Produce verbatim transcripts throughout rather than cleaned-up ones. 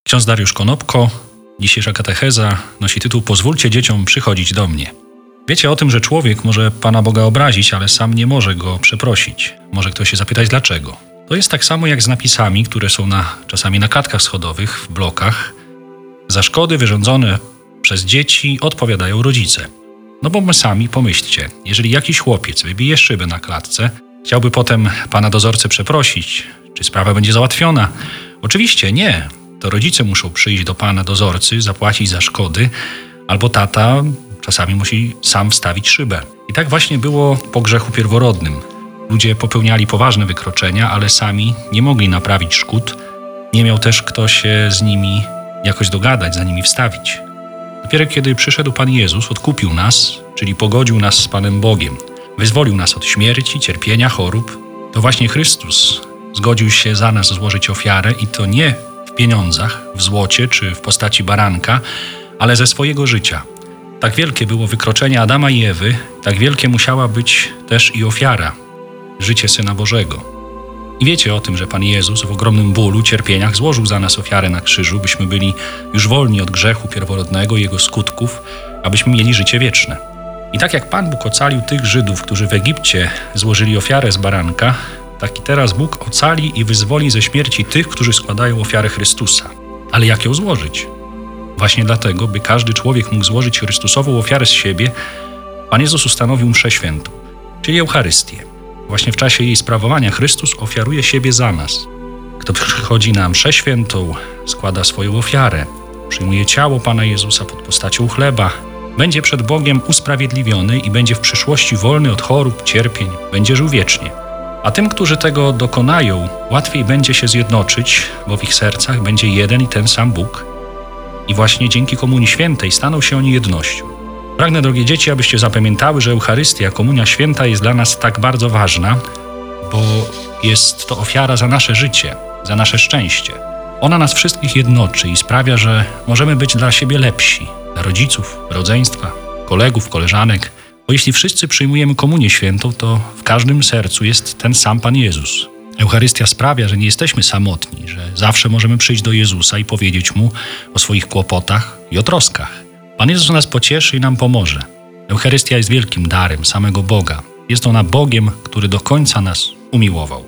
Ksiądz Dariusz Konopko, dzisiejsza katecheza nosi tytuł „Pozwólcie dzieciom przychodzić do mnie”. Wiecie o tym, że człowiek może Pana Boga obrazić, ale sam nie może Go przeprosić. Może ktoś się zapytać dlaczego. To jest tak samo jak z napisami, które są na, czasami na klatkach schodowych, w blokach. Za szkody wyrządzone przez dzieci odpowiadają rodzice. No bo my sami pomyślcie, jeżeli jakiś chłopiec wybije szybę na klatce, chciałby potem Pana dozorcę przeprosić, czy sprawa będzie załatwiona? Oczywiście nie. To rodzice muszą przyjść do Pana dozorcy, zapłacić za szkody, albo tata czasami musi sam wstawić szybę. I tak właśnie było po grzechu pierworodnym. Ludzie popełniali poważne wykroczenia, ale sami nie mogli naprawić szkód. Nie miał też kto się z nimi jakoś dogadać, za nimi wstawić. Dopiero kiedy przyszedł Pan Jezus, odkupił nas, czyli pogodził nas z Panem Bogiem, wyzwolił nas od śmierci, cierpienia, chorób, to właśnie Chrystus zgodził się za nas złożyć ofiarę i to nie w pieniądzach, w złocie czy w postaci baranka, ale ze swojego życia. Tak wielkie było wykroczenie Adama i Ewy, tak wielkie musiała być też i ofiara, życie Syna Bożego. I wiecie o tym, że Pan Jezus w ogromnym bólu, cierpieniach złożył za nas ofiarę na krzyżu, byśmy byli już wolni od grzechu pierworodnego i jego skutków, abyśmy mieli życie wieczne. I tak jak Pan Bóg ocalił tych Żydów, którzy w Egipcie złożyli ofiarę z baranka, tak i teraz Bóg ocali i wyzwoli ze śmierci tych, którzy składają ofiarę Chrystusa. Ale jak ją złożyć? Właśnie dlatego, by każdy człowiek mógł złożyć Chrystusową ofiarę z siebie, Pan Jezus ustanowił mszę świętą, czyli Eucharystię. Właśnie w czasie jej sprawowania Chrystus ofiaruje siebie za nas. Kto przychodzi na mszę świętą, składa swoją ofiarę, przyjmuje ciało Pana Jezusa pod postacią chleba, będzie przed Bogiem usprawiedliwiony i będzie w przyszłości wolny od chorób, cierpień, będzie żył wiecznie. A tym, którzy tego dokonają, łatwiej będzie się zjednoczyć, bo w ich sercach będzie jeden i ten sam Bóg. I właśnie dzięki Komunii Świętej staną się oni jednością. Pragnę, drogie dzieci, abyście zapamiętały, że Eucharystia, Komunia Święta jest dla nas tak bardzo ważna, bo jest to ofiara za nasze życie, za nasze szczęście. Ona nas wszystkich jednoczy i sprawia, że możemy być dla siebie lepsi, dla rodziców, rodzeństwa, kolegów, koleżanek. Bo jeśli wszyscy przyjmujemy Komunię Świętą, to w każdym sercu jest ten sam Pan Jezus. Eucharystia sprawia, że nie jesteśmy samotni, że zawsze możemy przyjść do Jezusa i powiedzieć Mu o swoich kłopotach i o troskach. Pan Jezus nas pocieszy i nam pomoże. Eucharystia jest wielkim darem samego Boga. Jest ona Bogiem, który do końca nas umiłował.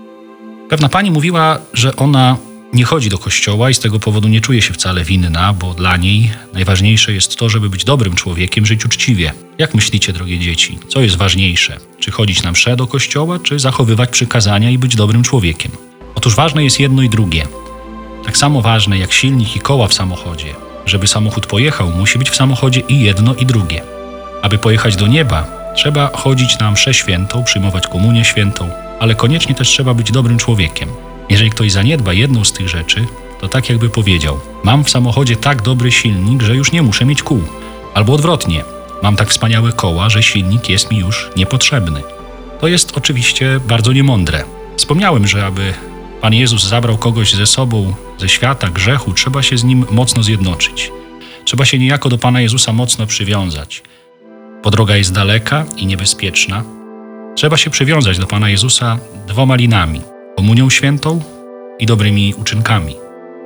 Pewna pani mówiła, że ona nie chodzi do kościoła i z tego powodu nie czuje się wcale winna, bo dla niej najważniejsze jest to, żeby być dobrym człowiekiem, żyć uczciwie. Jak myślicie, drogie dzieci, co jest ważniejsze? Czy chodzić na mszę do kościoła, czy zachowywać przykazania i być dobrym człowiekiem? Otóż ważne jest jedno i drugie. Tak samo ważne jak silnik i koła w samochodzie. Żeby samochód pojechał, musi być w samochodzie i jedno i drugie. Aby pojechać do nieba, trzeba chodzić na mszę świętą, przyjmować komunię świętą, ale koniecznie też trzeba być dobrym człowiekiem. Jeżeli ktoś zaniedba jedną z tych rzeczy, to tak jakby powiedział: mam w samochodzie tak dobry silnik, że już nie muszę mieć kół. Albo odwrotnie, mam tak wspaniałe koła, że silnik jest mi już niepotrzebny. To jest oczywiście bardzo niemądre. Wspomniałem, że aby Pan Jezus zabrał kogoś ze sobą ze świata grzechu, trzeba się z Nim mocno zjednoczyć. Trzeba się niejako do Pana Jezusa mocno przywiązać. Bo droga jest daleka i niebezpieczna. Trzeba się przywiązać do Pana Jezusa dwoma linami: Komunią Świętą i dobrymi uczynkami.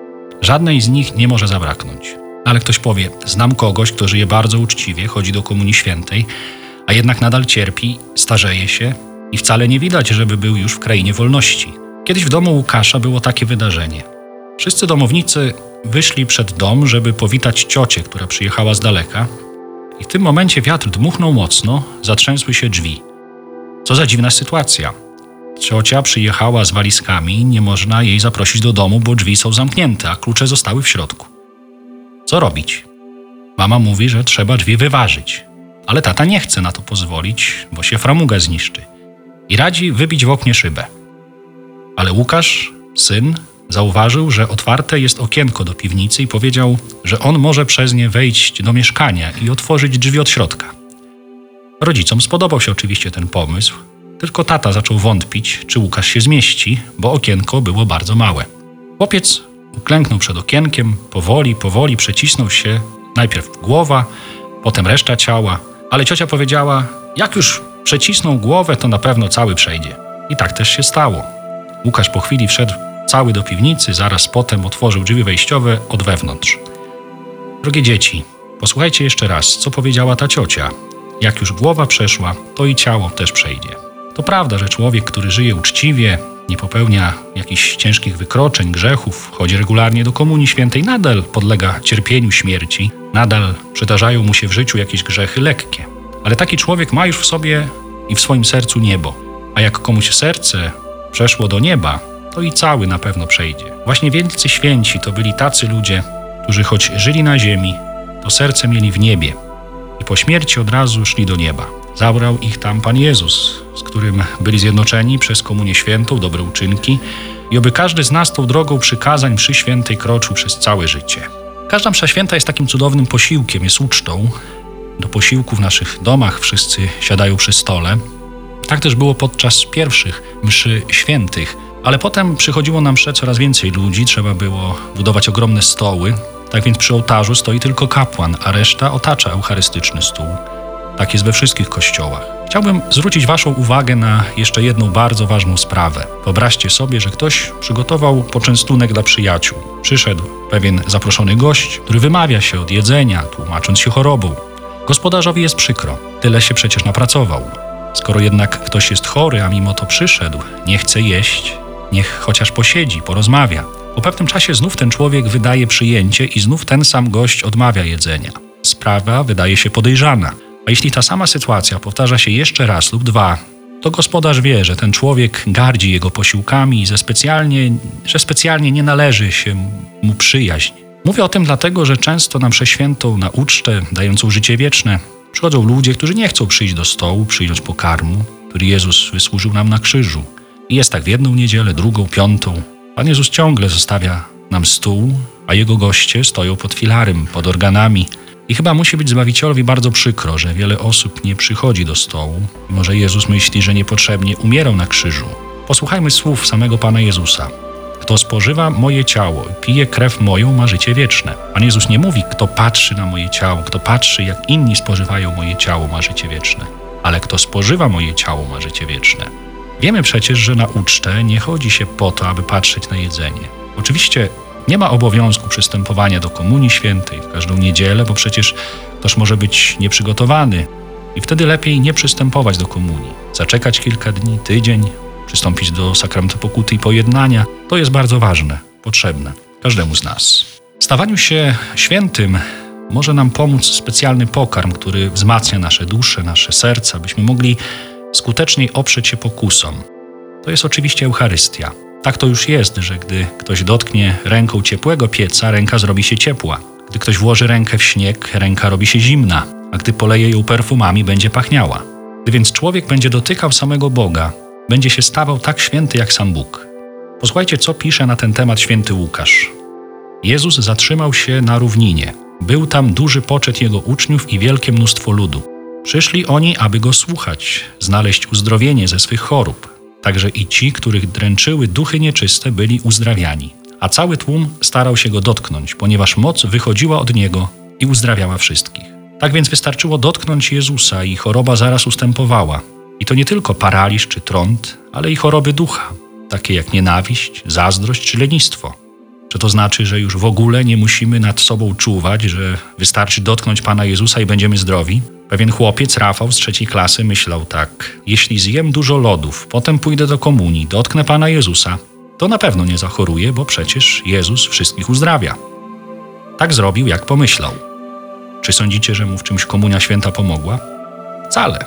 Żadnej z nich nie może zabraknąć. Ale ktoś powie: znam kogoś, kto żyje bardzo uczciwie, chodzi do Komunii Świętej, a jednak nadal cierpi, starzeje się i wcale nie widać, żeby był już w krainie wolności. Kiedyś w domu Łukasza było takie wydarzenie. Wszyscy domownicy wyszli przed dom, żeby powitać ciocię, która przyjechała z daleka, i w tym momencie wiatr dmuchnął mocno, zatrzęsły się drzwi. Co za dziwna sytuacja. Ciocia przyjechała z walizkami, nie można jej zaprosić do domu, bo drzwi są zamknięte, a klucze zostały w środku. Co robić? Mama mówi, że trzeba drzwi wyważyć, ale tata nie chce na to pozwolić, bo się framuga zniszczy i radzi wybić w oknie szybę. Ale Łukasz, syn, zauważył, że otwarte jest okienko do piwnicy i powiedział, że on może przez nie wejść do mieszkania i otworzyć drzwi od środka. Rodzicom spodobał się oczywiście ten pomysł, tylko tata zaczął wątpić, czy Łukasz się zmieści, bo okienko było bardzo małe. Chłopiec uklęknął przed okienkiem, powoli, powoli przecisnął się, najpierw głowa, potem reszta ciała, ale ciocia powiedziała: jak już przecisnął głowę, to na pewno cały przejdzie. I tak też się stało. Łukasz po chwili wszedł Cały do piwnicy, zaraz potem otworzył drzwi wejściowe od wewnątrz. Drogie dzieci, posłuchajcie jeszcze raz, co powiedziała ta ciocia. Jak już głowa przeszła, to i ciało też przejdzie. To prawda, że człowiek, który żyje uczciwie, nie popełnia jakichś ciężkich wykroczeń, grzechów, chodzi regularnie do Komunii Świętej, nadal podlega cierpieniu śmierci, nadal przydarzają mu się w życiu jakieś grzechy lekkie. Ale taki człowiek ma już w sobie i w swoim sercu niebo. A jak komuś serce przeszło do nieba, to i cały na pewno przejdzie. Właśnie wielcy święci to byli tacy ludzie, którzy choć żyli na ziemi, to serce mieli w niebie i po śmierci od razu szli do nieba. Zabrał ich tam Pan Jezus, z którym byli zjednoczeni przez Komunię Świętą, dobre uczynki i oby każdy z nas tą drogą przykazań mszy świętej kroczył przez całe życie. Każda msza święta jest takim cudownym posiłkiem, jest ucztą. Do posiłku w naszych domach wszyscy siadają przy stole. Tak też było podczas pierwszych mszy świętych, ale potem przychodziło na mszę coraz więcej ludzi, trzeba było budować ogromne stoły. Tak więc przy ołtarzu stoi tylko kapłan, a reszta otacza eucharystyczny stół. Tak jest we wszystkich kościołach. Chciałbym zwrócić waszą uwagę na jeszcze jedną bardzo ważną sprawę. Wyobraźcie sobie, że ktoś przygotował poczęstunek dla przyjaciół. Przyszedł pewien zaproszony gość, który wymawia się od jedzenia, tłumacząc się chorobą. Gospodarzowi jest przykro, tyle się przecież napracował. Skoro jednak ktoś jest chory, a mimo to przyszedł, nie chce jeść, niech chociaż posiedzi, porozmawia. Po pewnym czasie znów ten człowiek wydaje przyjęcie i znów ten sam gość odmawia jedzenia. Sprawa wydaje się podejrzana. A jeśli ta sama sytuacja powtarza się jeszcze raz lub dwa, to gospodarz wie, że ten człowiek gardzi jego posiłkami i że specjalnie, że specjalnie nie należy się mu przyjaźń. Mówię o tym dlatego, że często na mszę świętą, na ucztę dającą życie wieczne, przychodzą ludzie, którzy nie chcą przyjść do stołu, przyjąć pokarmu, który Jezus wysłużył nam na krzyżu. I jest tak w jedną niedzielę, drugą, piątą. Pan Jezus ciągle zostawia nam stół, a Jego goście stoją pod filarem, pod organami. I chyba musi być Zbawicielowi bardzo przykro, że wiele osób nie przychodzi do stołu, mimo że Jezus myśli, że niepotrzebnie umierał na krzyżu. Posłuchajmy słów samego Pana Jezusa. Kto spożywa moje ciało i pije krew moją, ma życie wieczne. Pan Jezus nie mówi, kto patrzy na moje ciało, kto patrzy, jak inni spożywają moje ciało, ma życie wieczne. Ale kto spożywa moje ciało, ma życie wieczne. Wiemy przecież, że na ucztę nie chodzi się po to, aby patrzeć na jedzenie. Oczywiście nie ma obowiązku przystępowania do Komunii Świętej w każdą niedzielę, bo przecież ktoś może być nieprzygotowany i wtedy lepiej nie przystępować do komunii. Zaczekać kilka dni, tydzień, przystąpić do sakramentu pokuty i pojednania. To jest bardzo ważne, potrzebne każdemu z nas. W stawaniu się świętym może nam pomóc specjalny pokarm, który wzmacnia nasze dusze, nasze serca, byśmy mogli skuteczniej oprzeć się pokusom. To jest oczywiście Eucharystia. Tak to już jest, że gdy ktoś dotknie ręką ciepłego pieca, ręka zrobi się ciepła. Gdy ktoś włoży rękę w śnieg, ręka robi się zimna, a gdy poleje ją perfumami, będzie pachniała. Gdy więc człowiek będzie dotykał samego Boga, będzie się stawał tak święty jak sam Bóg. Posłuchajcie, co pisze na ten temat święty Łukasz. Jezus zatrzymał się na równinie. Był tam duży poczet Jego uczniów i wielkie mnóstwo ludu. Przyszli oni, aby Go słuchać, znaleźć uzdrowienie ze swych chorób. Także i ci, których dręczyły duchy nieczyste, byli uzdrawiani. A cały tłum starał się Go dotknąć, ponieważ moc wychodziła od Niego i uzdrawiała wszystkich. Tak więc wystarczyło dotknąć Jezusa i choroba zaraz ustępowała. I to nie tylko paraliż czy trąd, ale i choroby ducha, takie jak nienawiść, zazdrość czy lenistwo. Czy to znaczy, że już w ogóle nie musimy nad sobą czuwać, że wystarczy dotknąć Pana Jezusa i będziemy zdrowi? Pewien chłopiec, Rafał z trzeciej klasy, myślał tak: jeśli zjem dużo lodów, potem pójdę do komunii, dotknę Pana Jezusa, to na pewno nie zachoruję, bo przecież Jezus wszystkich uzdrawia. Tak zrobił, jak pomyślał. Czy sądzicie, że mu w czymś Komunia Święta pomogła? Wcale.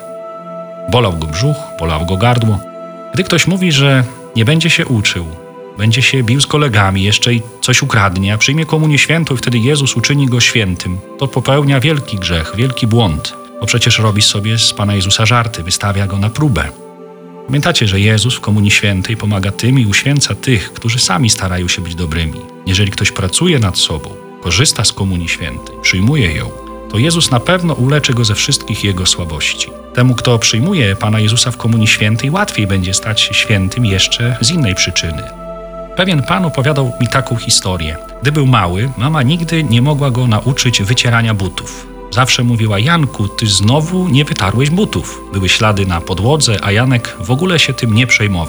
Bolał go brzuch, bolało go gardło. Gdy ktoś mówi, że nie będzie się uczył, będzie się bił z kolegami, jeszcze i coś ukradnie, a przyjmie Komunię Świętą i wtedy Jezus uczyni go świętym, to popełnia wielki grzech, wielki błąd, bo przecież robi sobie z Pana Jezusa żarty, wystawia Go na próbę. Pamiętacie, że Jezus w Komunii Świętej pomaga tym i uświęca tych, którzy sami starają się być dobrymi. Jeżeli ktoś pracuje nad sobą, korzysta z Komunii Świętej, przyjmuje ją, to Jezus na pewno uleczy go ze wszystkich jego słabości. Temu, kto przyjmuje Pana Jezusa w Komunii Świętej, łatwiej będzie stać się świętym jeszcze z innej przyczyny. Pewien pan opowiadał mi taką historię. Gdy był mały, mama nigdy nie mogła go nauczyć wycierania butów. Zawsze mówiła: Janku, ty znowu nie wytarłeś butów. Były ślady na podłodze, a Janek w ogóle się tym nie przejmował.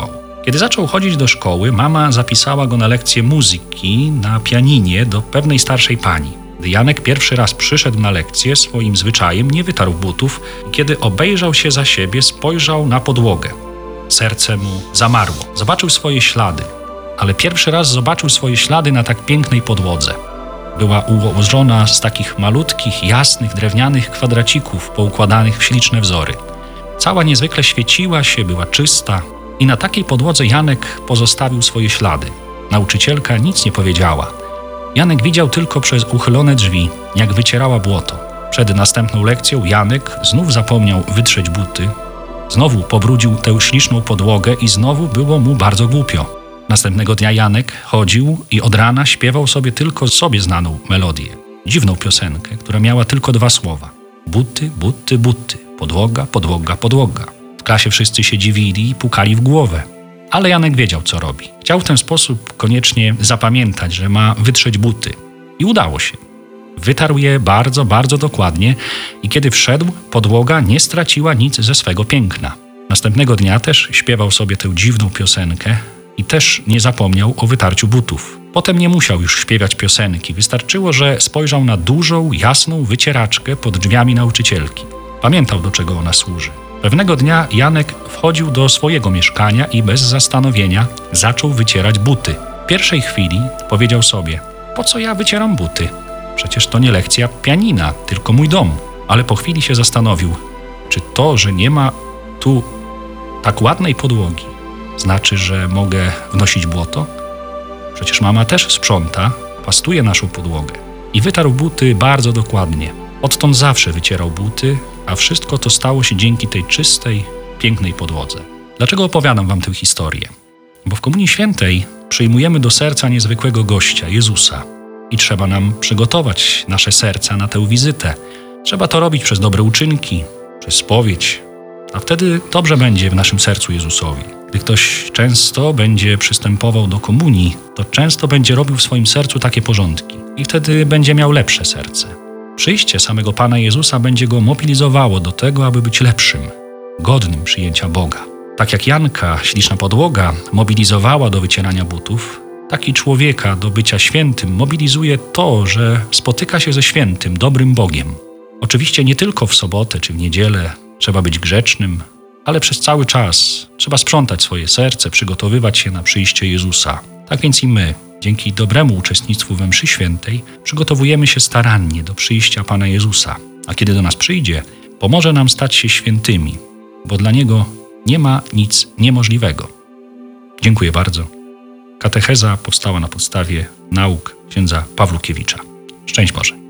Kiedy zaczął chodzić do szkoły, mama zapisała go na lekcję muzyki na pianinie do pewnej starszej pani. Gdy Janek pierwszy raz przyszedł na lekcję, swoim zwyczajem nie wytarł butów i kiedy obejrzał się za siebie, spojrzał na podłogę. Serce mu zamarło. Zobaczył swoje ślady, ale pierwszy raz zobaczył swoje ślady na tak pięknej podłodze. Była ułożona z takich malutkich, jasnych, drewnianych kwadracików poukładanych w śliczne wzory. Cała niezwykle świeciła się, była czysta i na takiej podłodze Janek pozostawił swoje ślady. Nauczycielka nic nie powiedziała. Janek widział tylko przez uchylone drzwi, jak wycierała błoto. Przed następną lekcją Janek znów zapomniał wytrzeć buty, znowu pobrudził tę śliczną podłogę i znowu było mu bardzo głupio. Następnego dnia Janek chodził i od rana śpiewał sobie tylko sobie znaną melodię. Dziwną piosenkę, która miała tylko dwa słowa. Buty, buty, buty. Podłoga, podłoga, podłoga. W klasie wszyscy się dziwili i pukali w głowę. Ale Janek wiedział, co robi. Chciał w ten sposób koniecznie zapamiętać, że ma wytrzeć buty. I udało się. Wytarł je bardzo, bardzo dokładnie i kiedy wszedł, podłoga nie straciła nic ze swego piękna. Następnego dnia też śpiewał sobie tę dziwną piosenkę i też nie zapomniał o wytarciu butów. Potem nie musiał już śpiewać piosenki. Wystarczyło, że spojrzał na dużą, jasną wycieraczkę pod drzwiami nauczycielki. Pamiętał, do czego ona służy. Pewnego dnia Janek wchodził do swojego mieszkania i bez zastanowienia zaczął wycierać buty. W pierwszej chwili powiedział sobie: po co ja wycieram buty? Przecież to nie lekcja pianina, tylko mój dom. Ale po chwili się zastanowił, czy to, że nie ma tu tak ładnej podłogi, znaczy, że mogę wnosić błoto? Przecież mama też sprząta, pastuje naszą podłogę. I wytarł buty bardzo dokładnie. Odtąd zawsze wycierał buty, a wszystko to stało się dzięki tej czystej, pięknej podłodze. Dlaczego opowiadam wam tę historię? Bo w Komunii Świętej przyjmujemy do serca niezwykłego gościa, Jezusa. I trzeba nam przygotować nasze serca na tę wizytę. Trzeba to robić przez dobre uczynki, przez spowiedź, a wtedy dobrze będzie w naszym sercu Jezusowi. Gdy ktoś często będzie przystępował do komunii, to często będzie robił w swoim sercu takie porządki i wtedy będzie miał lepsze serce. Przyjście samego Pana Jezusa będzie go mobilizowało do tego, aby być lepszym, godnym przyjęcia Boga. Tak jak Janka śliczna podłoga mobilizowała do wycierania butów, tak i człowieka do bycia świętym mobilizuje to, że spotyka się ze świętym, dobrym Bogiem. Oczywiście nie tylko w sobotę czy w niedzielę trzeba być grzecznym, ale przez cały czas trzeba sprzątać swoje serce, przygotowywać się na przyjście Jezusa. Tak więc i my, dzięki dobremu uczestnictwu we mszy świętej, przygotowujemy się starannie do przyjścia Pana Jezusa. A kiedy do nas przyjdzie, pomoże nam stać się świętymi, bo dla Niego nie ma nic niemożliwego. Dziękuję bardzo. Katecheza powstała na podstawie nauk księdza Pawlukiewicza. Szczęść Boże.